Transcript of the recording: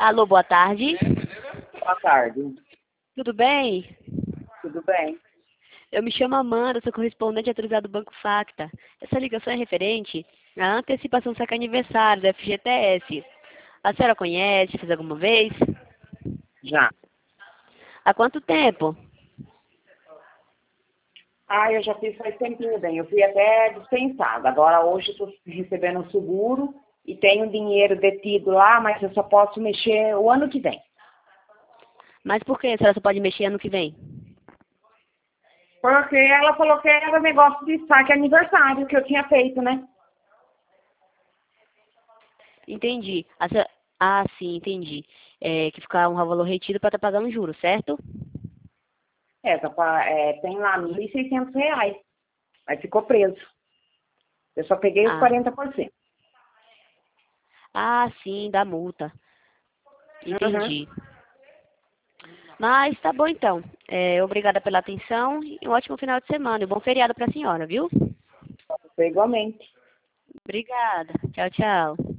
Alô, boa tarde. Boa tarde. Tudo bem? Tudo bem? Eu me chamo Amanda, sou correspondente autorizado do Banco Facta. Essa ligação é referente à antecipação do saque aniversário da FGTS. A senhora conhece, fez alguma vez? Já. Há quanto tempo? Eu já fiz faz tempinho bem. Eu fui até dispensada. Agora hoje estou recebendo um seguro e tenho dinheiro detido lá, mas eu só posso mexer o ano que vem. Mas por que a senhora só pode mexer ano que vem? Porque ela falou que era negócio de saque aniversário que eu tinha feito, né? Entendi. Ah, sim, entendi. É, que ficar um valor retido para estar pagando juros, certo? Tem lá R$ 1.600, mas ficou preso. Eu só peguei os Ah, 40%. sim, da multa. Uhum. Entendi. Mas tá bom então. Obrigada pela atenção e um ótimo final de semana. E bom feriado para a senhora, viu? Foi igualmente. Obrigada. Tchau, tchau.